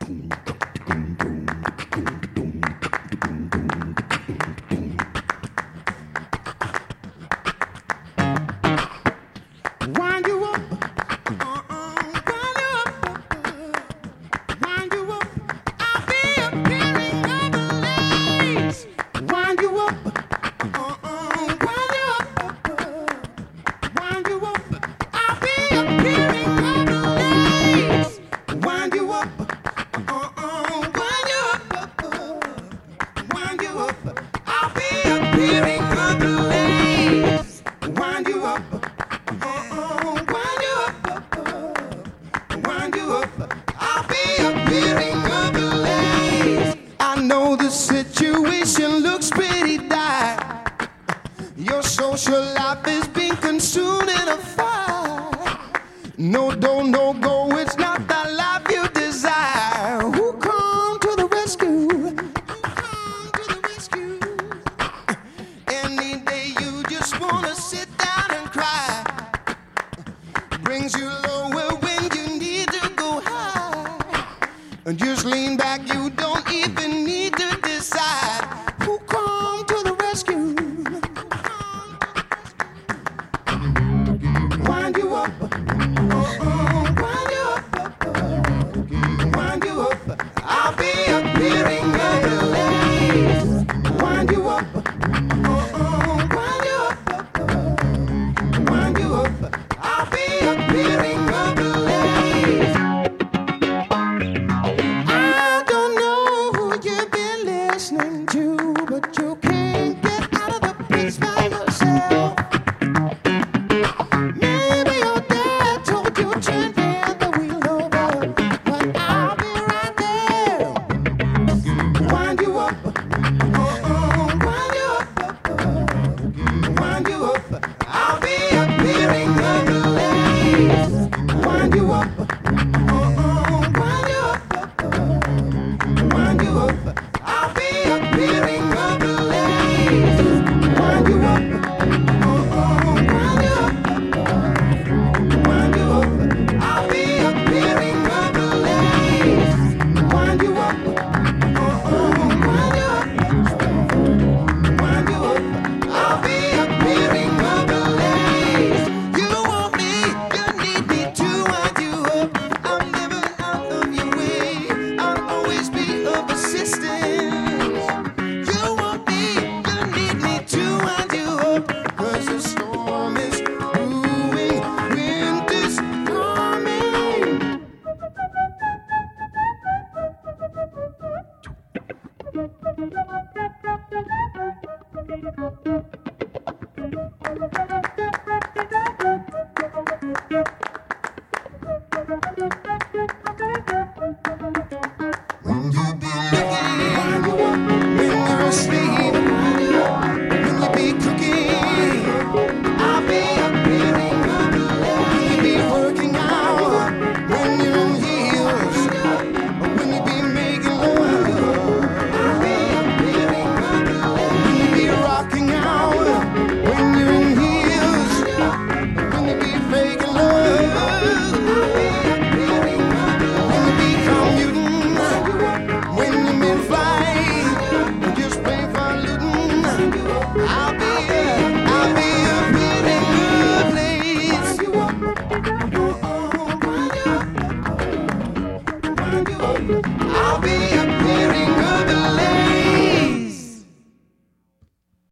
Wind you up, wind you up. I'll be appearing on the lanes. Wind you up, wind you up, wind you up. I'll be appearing on the lanes. Wind you up, wind you up, wind you up. I'll be appearing on the lanes. Wind you up. I know the situation looks pretty dire. Your social life is being consumed in a fire. No door, no go, it's not the life you desire. Who come to the rescue? Who come to the rescue? Any day you just wanna sit down and cry. Brings you lower when you need to go high. And just lean back, you don't even need to decide. Who come to the rescue? Wind you up, wind you up, wind you up. I'll be appearing on the lanes. Wind you up, wind you up, wind you up. I'll be appearing on the lanes. I don't know who you've been listening to, but you can't get out of the place by yourself. Maybe your dad told you to hand the wheel over, but I'll be right there. Wind you up, wind you up, wind you up. I'll be appearing on the lanes. Wind you up, wind you up, wind you up. I'll be appearing on the lanes. Wind you up, wind you up, wind you up. I'll be appearing on the lanes. Wind you up, wind you up, wind you up. I'll be appearing on the lanes. You want me, you need me to wind you up. I'm never out of your way. I'll always be of assistance. You want me, you need me to wind you up. 'Cause the storm is brewing, winter's coming. When you be looking, when you're asleep, when you be cooking, I'll be appearing on the lanes. When you be working out, when you're in heels, when you be making love, I'll be appearing on the lanes. When you be rocking out, when you're in heels, when you be faking love, I'll be appearing on the lanes. When you be commuting, when you're mid-flight, just plain fun looting, I'll be appearing good place. I'll be appearing.